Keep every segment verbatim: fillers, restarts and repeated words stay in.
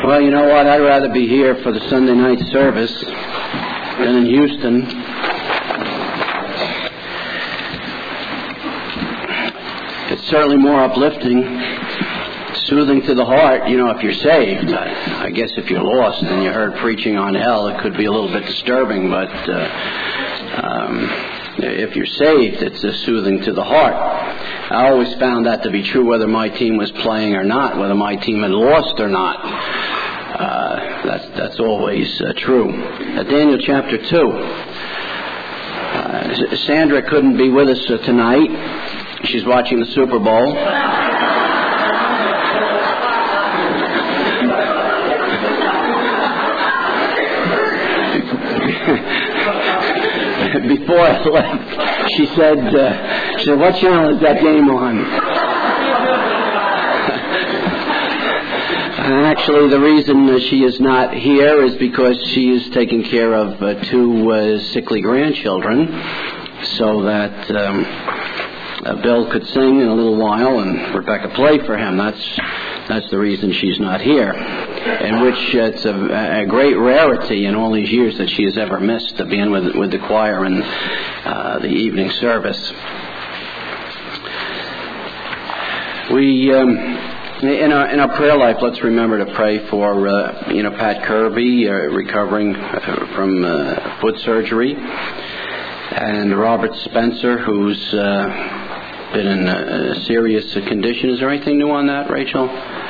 Well, you know what? I'd rather be here for the Sunday night service than in Houston. It's certainly more uplifting, soothing to the heart, you know, if you're saved. I, I guess if you're lost and you heard preaching on hell, it could be a little bit disturbing, but uh, um, if you're saved, it's uh, soothing to the heart. I always found that to be true whether my team was playing or not, whether my team had lost or not. Uh, that's, that's always uh, true. Uh, Daniel chapter two. Uh, Sandra couldn't be with us uh, tonight. She's watching the Super Bowl. Before I left, she said, uh, she said, what channel is that game on? And actually, the reason uh, she is not here is because she is taking care of uh, two uh, sickly grandchildren, so that um, uh, Bill could sing in a little while and Rebecca play for him. That's that's the reason she's not here. In which uh, it's a, a great rarity in all these years that she has ever missed to being with with the choir in uh, the evening service. We. Um, In our, in our prayer life, let's remember to pray for, uh, you know, Pat Kirby, uh, recovering from uh, foot surgery, and Robert Spencer, who's uh, been in a serious condition. Is there anything new on that, Rachel?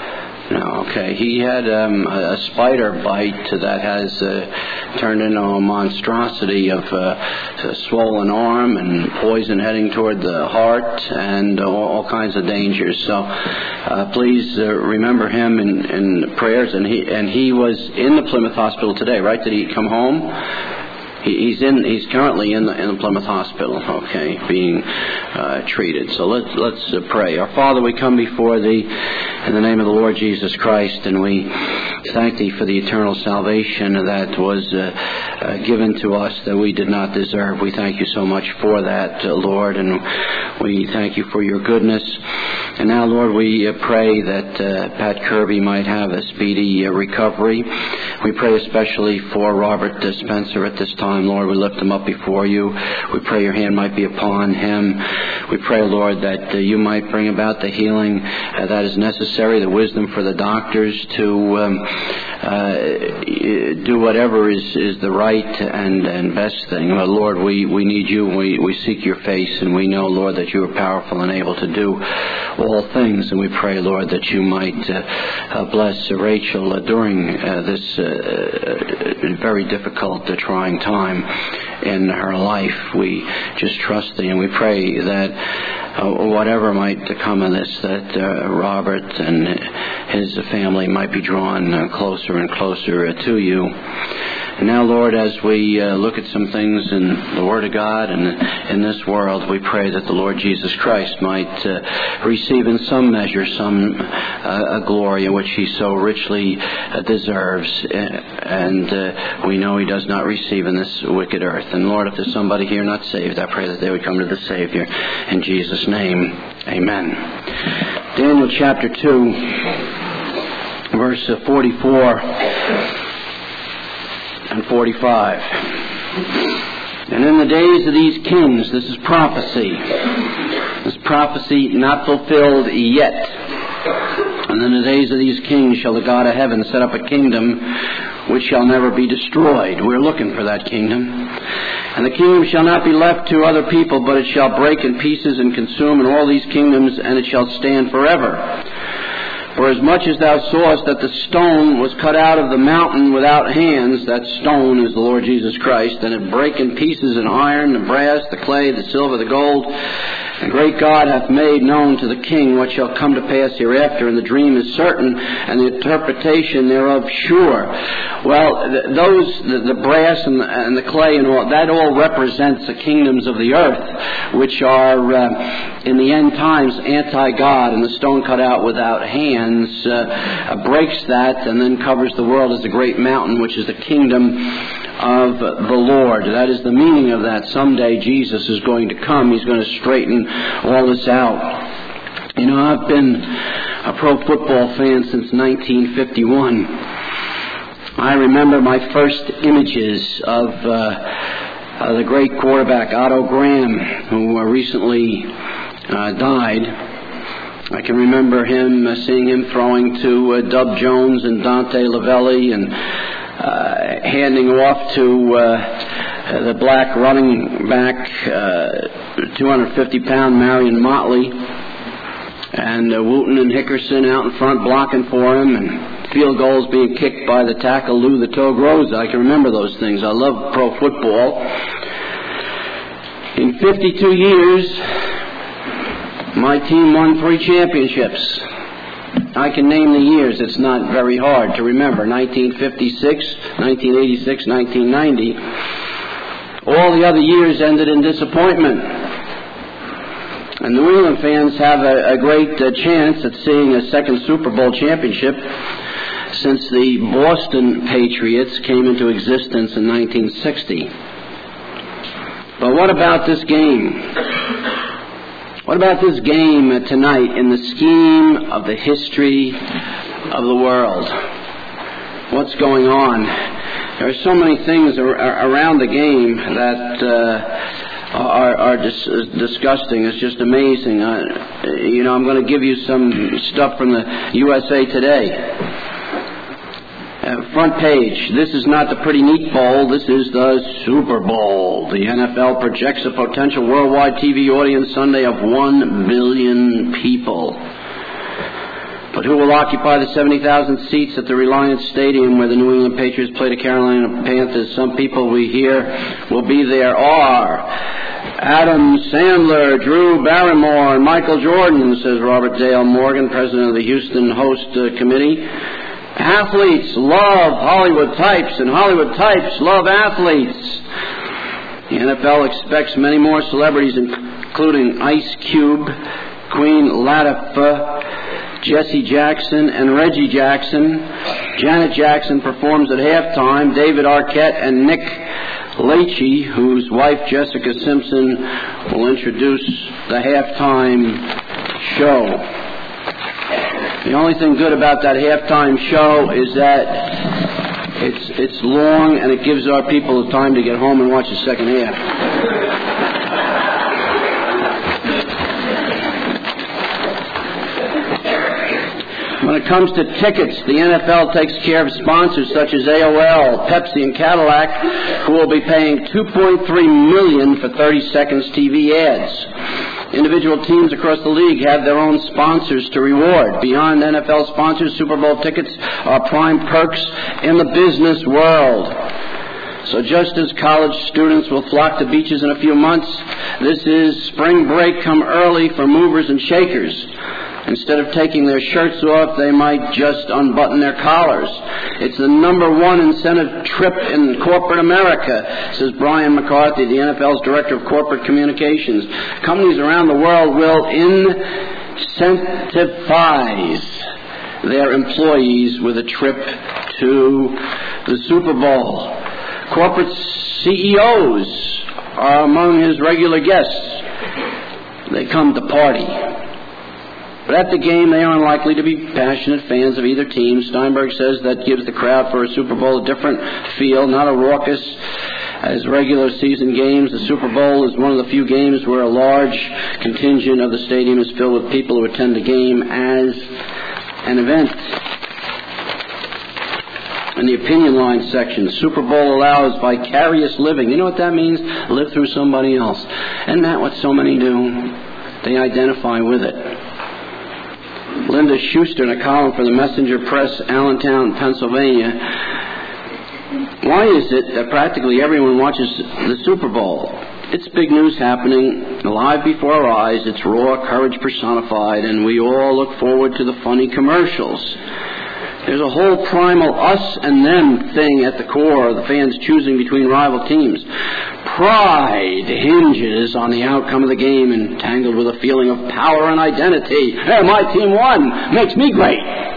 No, okay. He had um, a spider bite that has uh, turned into a monstrosity of uh, a swollen arm and poison heading toward the heart and all, all kinds of dangers. So uh, please uh, remember him in, in prayers. And he and he was in the Plymouth Hospital today, right? Did he come home? He, he's in. He's currently in the in the Plymouth Hospital, okay, being uh, treated. So let's let's uh, pray. Our Father, we come before Thee in the name of the Lord Jesus Christ, and we thank Thee for the eternal salvation that was uh, uh, given to us that we did not deserve. We thank You so much for that, uh, Lord, and we thank You for Your goodness. And now, Lord, we uh, pray that uh, Pat Kirby might have a speedy uh, recovery. We pray especially for Robert uh, Spencer at this time. Lord, we lift him up before You. We pray Your hand might be upon him. We pray, Lord, that uh, You might bring about the healing uh, that is necessary, the wisdom for the doctors to um, uh, do whatever is, is the right and, and best thing. Uh, Lord, we, we need You. We, we seek Your face, and we know, Lord, that You are powerful and able to do all things. And we pray, Lord, that You might uh, uh, bless uh, Rachel uh, during uh, this uh, uh, very difficult, uh, trying time in her life. We just trust Thee, and we pray that uh, whatever might come of this, that uh, Robert and his family might be drawn uh, closer and closer uh, to You. And now, Lord, as we uh, look at some things in the Word of God and in this world, we pray that the Lord Jesus Christ might uh, receive in some measure some uh, a glory in which He so richly uh, deserves. And uh, we know He does not receive in this wicked earth. And Lord, if there's somebody here not saved, I pray that they would come to the Savior. In Jesus' name, amen. Daniel chapter two, verse forty-four and forty-five. And in the days of these kings, this is prophecy. This prophecy not fulfilled yet. And in the days of these kings shall the God of heaven set up a kingdom which shall never be destroyed. We're looking for that kingdom. And the kingdom shall not be left to other people, but it shall break in pieces and consume in all these kingdoms, and it shall stand forever. For as much as thou sawest that the stone was cut out of the mountain without hands, that stone is the Lord Jesus Christ, and it brake in pieces in iron, the brass, the clay, the silver, the gold, the great God hath made known to the king what shall come to pass hereafter, and the dream is certain, and the interpretation thereof sure. Well, th- those, the, the brass and the, and the clay and all, that all represents the kingdoms of the earth, which are, uh, in the end times, anti-God, and the stone cut out without hands uh, breaks that and then covers the world as a great mountain, which is the kingdom of the Lord. That is the meaning of that. Someday Jesus is going to come. He's going to straighten all this out. You know, I've been a pro football fan since nineteen fifty-one. I remember my first images of uh, uh, the great quarterback Otto Graham, who uh, recently uh, died. I can remember him, uh, seeing him throwing to uh, Dub Jones and Dante Lavelli and uh, handing off to uh, the black running back, uh, two hundred fifty pound Marion Motley, and uh, Wooten and Hickerson out in front blocking for him, and field goals being kicked by the tackle Lou the Toad Rosa. I can remember those things. I love pro football. In fifty-two years, my team won three championships. I can name the years. It's not very hard to remember. nineteen fifty-six, nineteen eighty-six, nineteen ninety. All the other years ended in disappointment. And New England fans have a, a great uh, chance at seeing a second Super Bowl championship since the Boston Patriots came into existence in nineteen sixty. But what about this game? What about this game uh, tonight in the scheme of the history of the world? What's going on? There are so many things ar- around the game that uh, are, are dis- disgusting. It's just amazing. Uh, you know, I'm going to give you some stuff from the U S A Today. Uh, front page. This is not the Pretty Neat Bowl. This is the Super Bowl. The N F L projects a potential worldwide T V audience Sunday of one billion people. But who will occupy the seventy thousand seats at the Reliance Stadium where the New England Patriots play the Carolina Panthers? Some people we hear will be there are Adam Sandler, Drew Barrymore, and Michael Jordan, says Robert Dale Morgan, president of the Houston Host uh, Committee. Athletes love Hollywood types, and Hollywood types love athletes. The N F L expects many more celebrities, including Ice Cube, Queen Latifah, Jesse Jackson, and Reggie Jackson. Janet Jackson performs at halftime. David Arquette and Nick Lachey, whose wife Jessica Simpson will introduce the halftime show. The only thing good about that halftime show is that it's it's long and it gives our people the time to get home and watch the second half. When it comes to tickets, the N F L takes care of sponsors such as A O L, Pepsi, and Cadillac, who will be paying two point three million dollars for thirty seconds T V ads. Individual teams across the league have their own sponsors to reward. Beyond N F L sponsors, Super Bowl tickets are prime perks in the business world. So just as college students will flock to beaches in a few months, this is spring break come early for movers and shakers. Instead of taking their shirts off, they might just unbutton their collars. It's the number one incentive trip in corporate America, says Brian McCarthy, the N F L's Director of Corporate Communications. Companies around the world will incentivize their employees with a trip to the Super Bowl. Corporate C E Os are among his regular guests. They come to party. But at the game, they are unlikely to be passionate fans of either team. Steinberg says that gives the crowd for a Super Bowl a different feel, not a raucous as regular season games. The Super Bowl is one of the few games where a large contingent of the stadium is filled with people who attend the game as an event. In the opinion line section, the Super Bowl allows vicarious living. You know what that means? Live through somebody else. Isn't that what so many do? They identify with it. Linda Schuster in a column for the Messenger Press, Allentown, Pennsylvania. Why is it that practically everyone watches the Super Bowl? It's big news happening live before our eyes. It's raw courage personified, and we all look forward to the funny commercials. There's a whole primal us and them thing at the core of the fans choosing between rival teams. Pride hinges on the outcome of the game, entangled with a feeling of power and identity. Hey, my team won. Makes me great.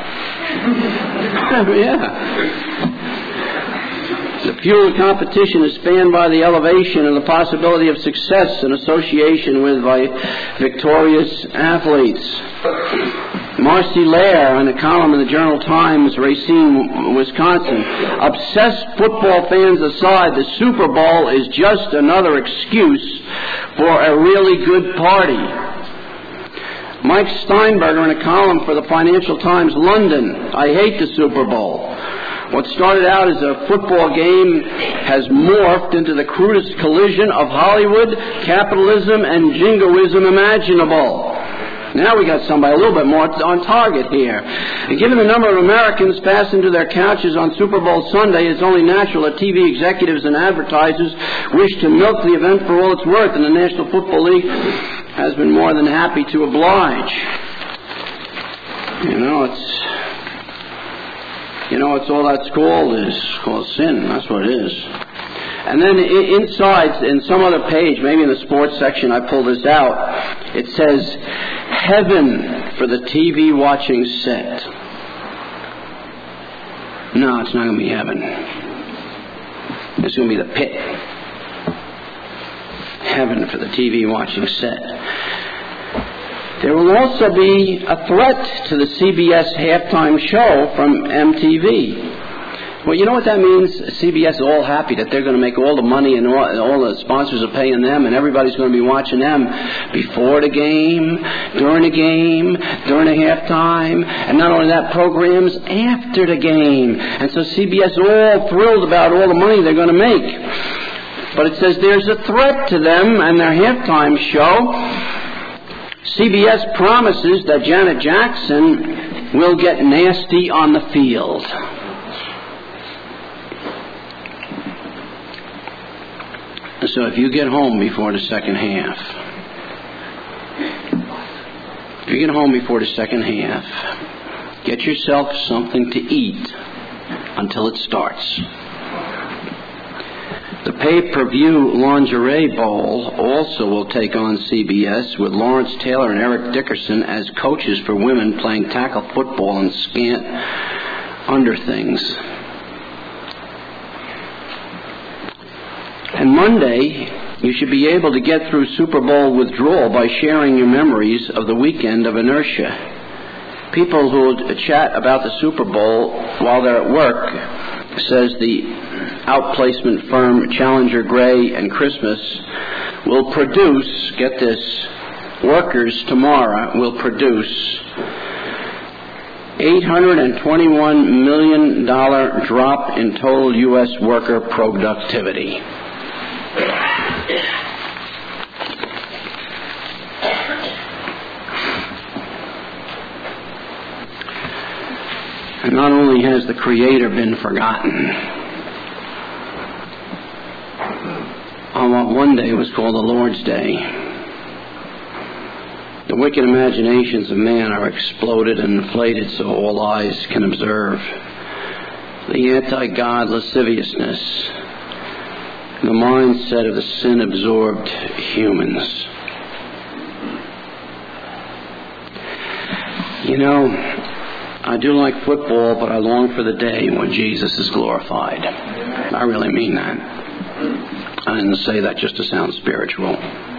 Yeah. The fuel of competition is fanned by the elevation and the possibility of success in association with victorious athletes. Marcy Lair, in a column in the Journal Times, Racine, Wisconsin. Obsessed football fans aside, the Super Bowl is just another excuse for a really good party. Mike Steinberger, in a column for the Financial Times, London. I hate the Super Bowl. What started out as a football game has morphed into the crudest collision of Hollywood, capitalism, and jingoism imaginable. Now we got somebody a little bit more on target here. And given the number of Americans fastened to their couches on Super Bowl Sunday, it's only natural that T V executives and advertisers wish to milk the event for all it's worth, and the National Football League has been more than happy to oblige. You know, it's... You know, it's all that's called is called sin. That's what it is. And then inside, in some other page, maybe in the sports section, I pulled this out. It says, heaven for the T V watching set. No, it's not going to be heaven. It's going to be the pit. Heaven for the T V watching set. There will also be a threat to the C B S halftime show from M T V. Well, you know what that means? C B S is all happy that they're going to make all the money and all, all the sponsors are paying them, and everybody's going to be watching them before the game, during the game, during the halftime, and not only that, programs after the game. And so C B S is all thrilled about all the money they're going to make. But it says there's a threat to them and their halftime show. C B S promises that Janet Jackson will get nasty on the field. So if you get home before the second half, if you get home before the second half, get yourself something to eat until it starts. The pay-per-view lingerie bowl also will take on C B S with Lawrence Taylor and Eric Dickerson as coaches for women playing tackle football in scant underthings. And Monday, you should be able to get through Super Bowl withdrawal by sharing your memories of the weekend of inertia. People who chat about the Super Bowl while they're at work, says the outplacement firm Challenger Gray and Christmas, will produce, get this, workers tomorrow will produce eight hundred twenty-one million dollars drop in total U S worker productivity. And not only has the Creator been forgotten, on what one day was called the Lord's Day, the wicked imaginations of man are exploded and inflated so all eyes can observe. The anti-God lasciviousness, the mindset of the sin-absorbed humans. You know, I do like football, but I long for the day when Jesus is glorified. I really mean that. I didn't say that just to sound spiritual.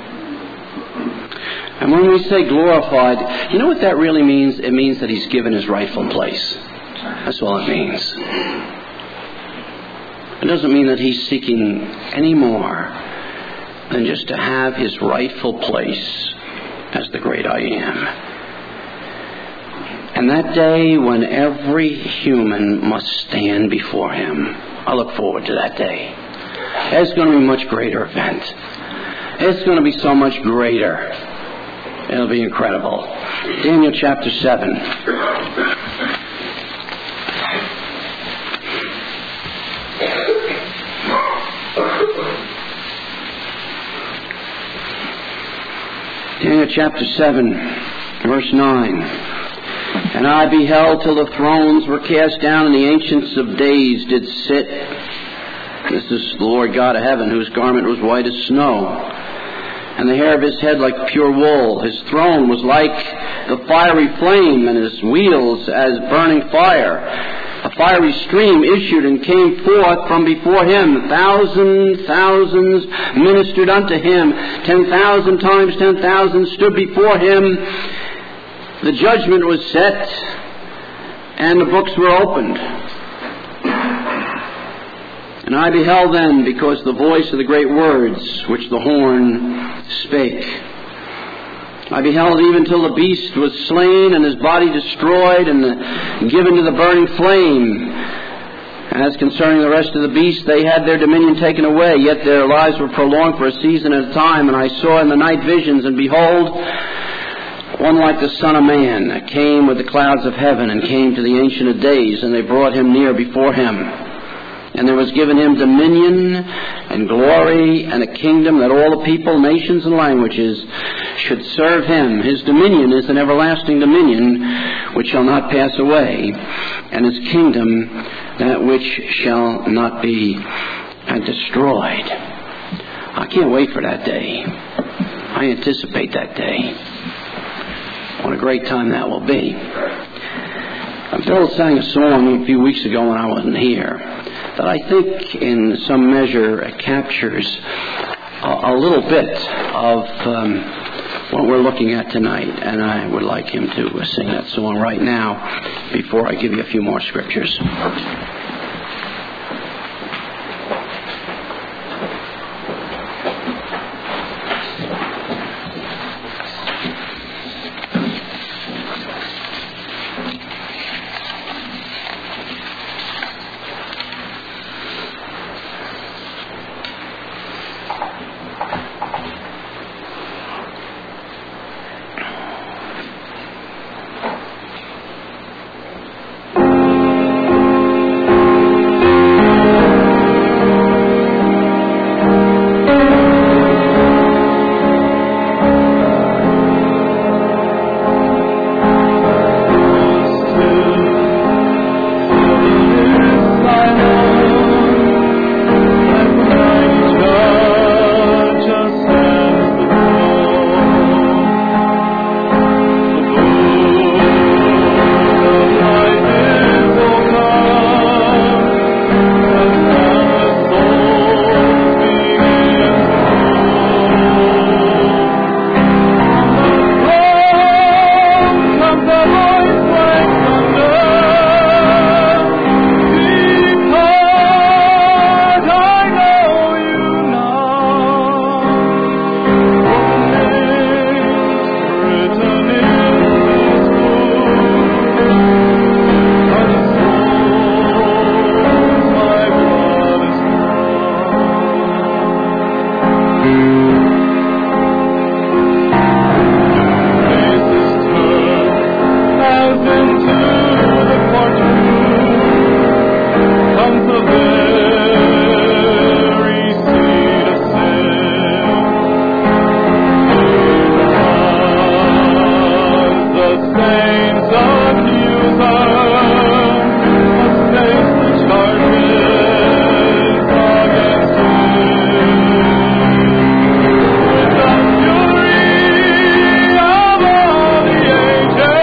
And when we say glorified, you know what that really means? It means that He's given His rightful place. That's all it means. It doesn't mean that He's seeking any more than just to have His rightful place as the great I Am. And that day when every human must stand before Him, I look forward to that day. It's going to be a much greater event. It's going to be so much greater. It'll be incredible. Daniel chapter seven. Daniel chapter seven, verse nine. And I beheld till the thrones were cast down, and the ancients of days did sit. This is the Lord God of heaven, whose garment was white as snow, and the hair of his head like pure wool. His throne was like the fiery flame, and his wheels as burning fire. A fiery stream issued and came forth from before him. Thousands, thousands ministered unto him. Ten thousand times ten thousand stood before him. the judgment was set, and the books were opened. And I beheld then, because the voice of the great words which the horn spake. I beheld even till the beast was slain, and his body destroyed, and the, given to the burning flame. As concerning the rest of the beasts, they had their dominion taken away, yet their lives were prolonged for a season at a time. And I saw in the night visions, and behold, one like the Son of Man that came with the clouds of heaven, and came to the Ancient of Days, and they brought him near before him. And there was given him dominion and glory and a kingdom, that all the people, nations, and languages should serve him. His dominion is an everlasting dominion which shall not pass away, and his kingdom that which shall not be destroyed. I can't wait for that day. I anticipate that day. What a great time that will be. Bill sang a song a few weeks ago when I wasn't here that I think in some measure captures a, a little bit of um, what we're looking at tonight, and I would like him to sing that song right now before I give you a few more scriptures.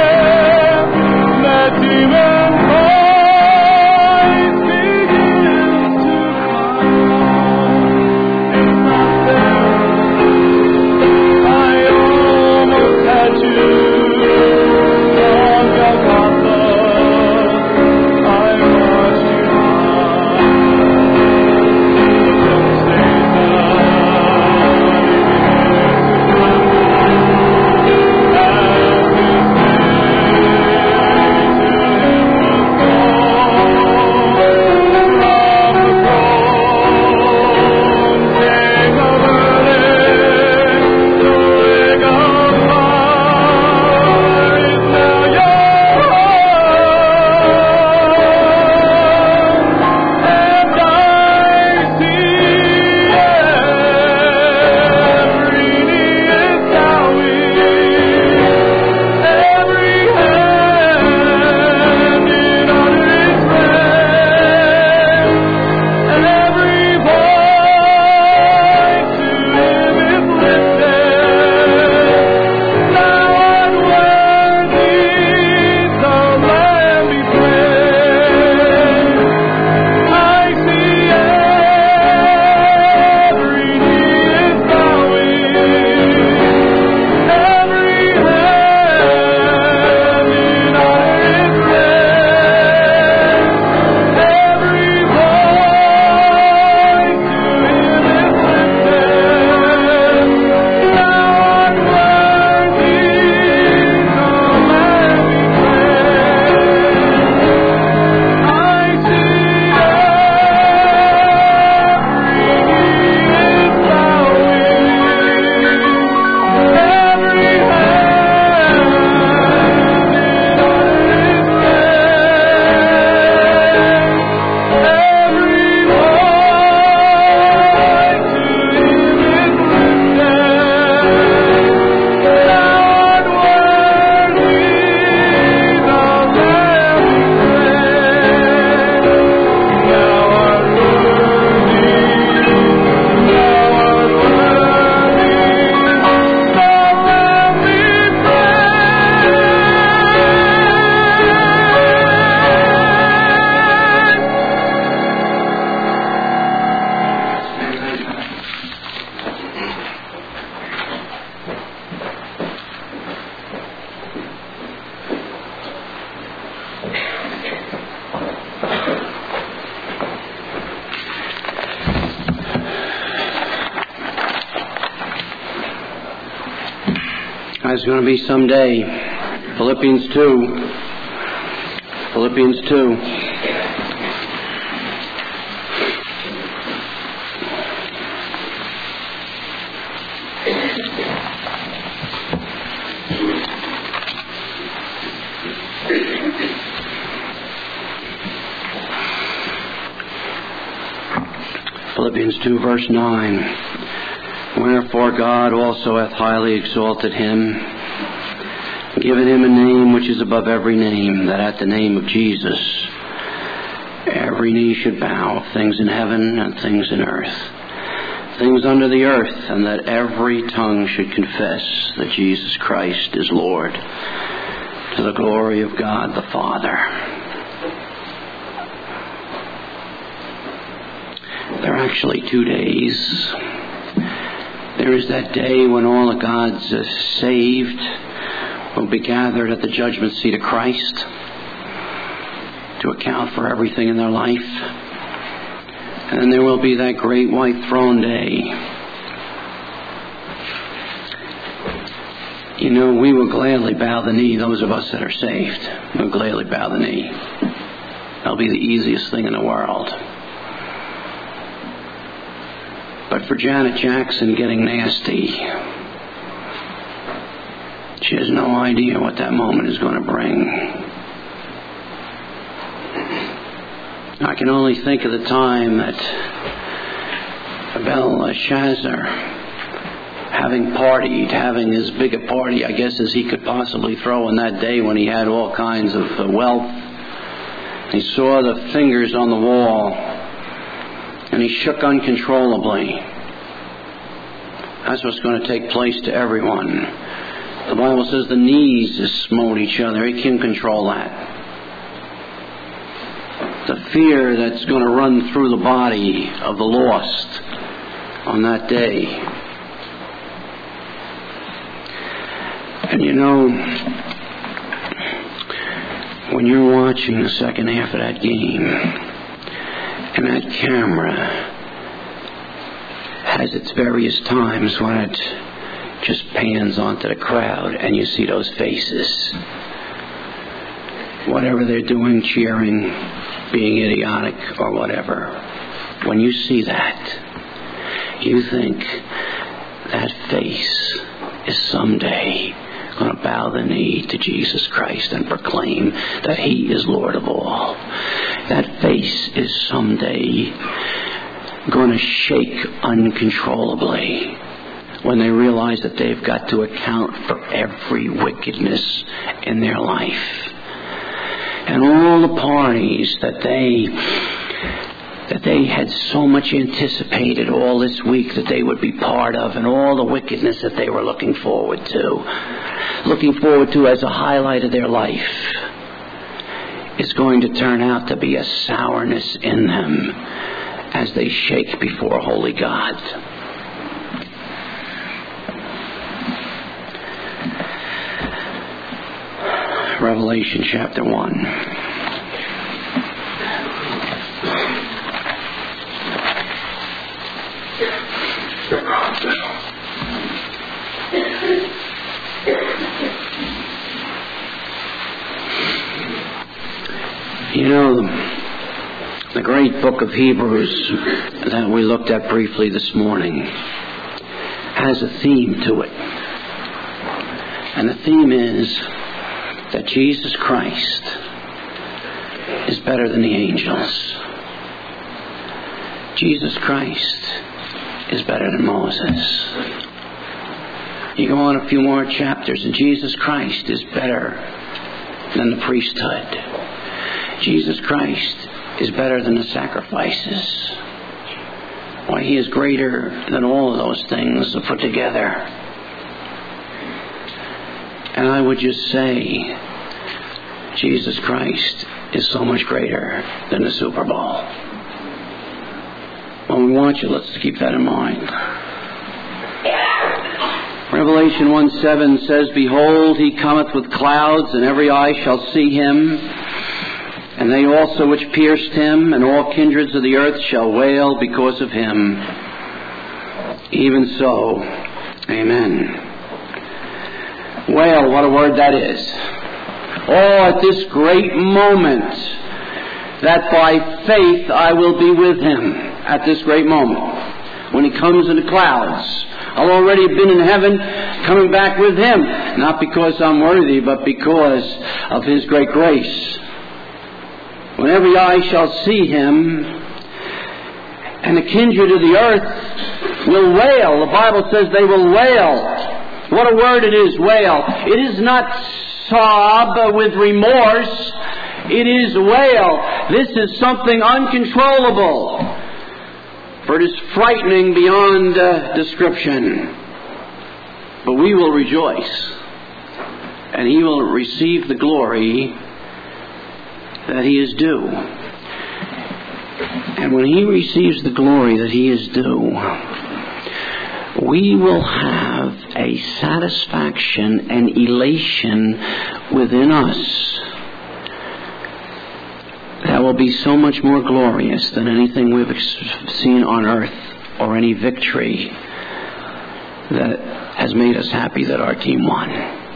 Begin It's going to be someday. Philippians two. Philippians two. Philippians two, verse nine. Wherefore God also hath highly exalted him, given him a name which is above every name, that at the name of Jesus every knee should bow, things in heaven and things in earth, things under the earth, and that every tongue should confess that Jesus Christ is Lord, to the glory of God the Father. There are actually two days. There is that day when all of God's uh, saved will be gathered at the judgment seat of Christ to account for everything in their life. And then there will be that great white throne day. You know, we will gladly bow the knee, those of us that are saved. We'll gladly bow the knee. That'll be the easiest thing in the world. But for Janet Jackson getting nasty, she has no idea what that moment is going to bring. I can only think of the time that Belshazzar, having partied, having as big a party, I guess, as he could possibly throw on that day when he had all kinds of wealth, he saw the fingers on the wall, and he shook uncontrollably. That's what's going to take place to everyone. The Bible says the knees smote each other. He can control that. The fear that's going to run through the body of the lost on that day. And you know, when you're watching the second half of that game, and that camera has its various times when it just pans onto the crowd and you see those faces. Whatever they're doing, cheering, being idiotic or whatever. When you see that, you think that face is someday going to bow the knee to Jesus Christ and proclaim that He is Lord of all. That face is someday going to shake uncontrollably when they realize that they've got to account for every wickedness in their life. And all the parties that they that they had so much anticipated all this week that they would be part of, and all the wickedness that they were looking forward to, looking forward to as a highlight of their life, is going to turn out to be a sourness in them as they shake before holy God. Revelation chapter one. You know, the great book of Hebrews that we looked at briefly this morning has a theme to it. And the theme is that Jesus Christ is better than the angels. Jesus Christ is better than Moses. You go on a few more chapters and Jesus Christ is better than the priesthood. Jesus Christ is better than the sacrifices. Why, He is greater than all of those things put together. And I would just say, Jesus Christ is so much greater than the Super Bowl. When we watch it, let's keep that in mind. Revelation one seven says, Behold, He cometh with clouds, and every eye shall see Him, and they also which pierced Him, and all kindreds of the earth shall wail because of Him. Even so, amen. Well, what a word that is. Oh, at this great moment, that by faith I will be with him. At this great moment. When he comes in the clouds. I've already been in heaven, coming back with him. Not because I'm worthy, but because of his great grace. When every eye shall see him, and the kindred of the earth will wail. The Bible says they will wail. What a word it is, wail. It is not sob with remorse. It is wail. This is something uncontrollable. For it is frightening beyond uh, description. But we will rejoice. And he will receive the glory that he is due. And when he receives the glory that he is due, we will have a satisfaction and elation within us that will be so much more glorious than anything we've seen on earth or any victory that has made us happy that our team won.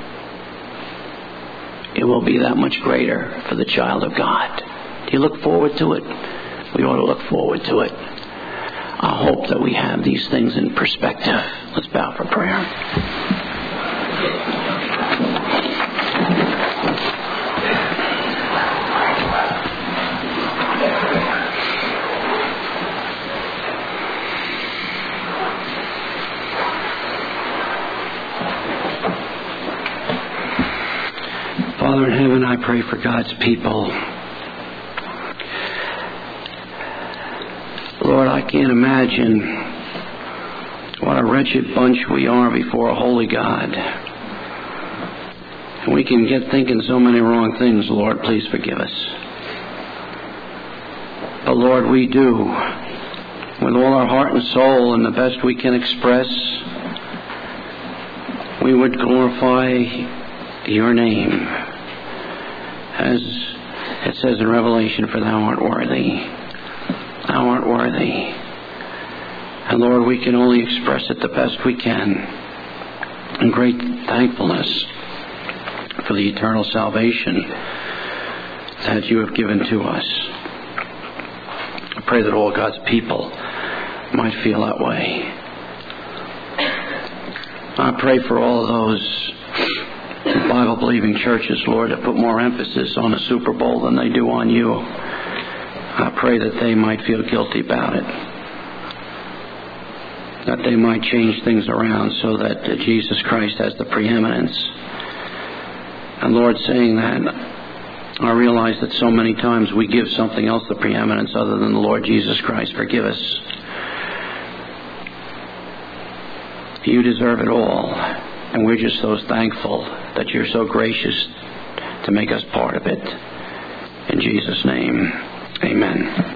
It will be that much greater for the child of God. Do you look forward to it? We ought to look forward to it. I hope that we have these things in perspective. Let's bow for prayer. Father in heaven, I pray for God's people. Lord, I can't imagine what a wretched bunch we are before a holy God. And we can get thinking so many wrong things, Lord. Please forgive us. But Lord, we do, with all our heart and soul and the best we can express, we would glorify your name. As it says in Revelation, for thou art worthy. Thou art worthy. And Lord, we can only express it the best we can in great thankfulness for the eternal salvation that you have given to us. I pray that all God's people might feel that way. I pray for all of those Bible-believing churches, Lord, that put more emphasis on the Super Bowl than they do on you. I pray that they might feel guilty about it. That they might change things around so that Jesus Christ has the preeminence. And Lord, saying that, I realize that so many times we give something else the preeminence other than the Lord Jesus Christ. Forgive us. You deserve it all. And we're just so thankful that you're so gracious to make us part of it. In Jesus' name, amen.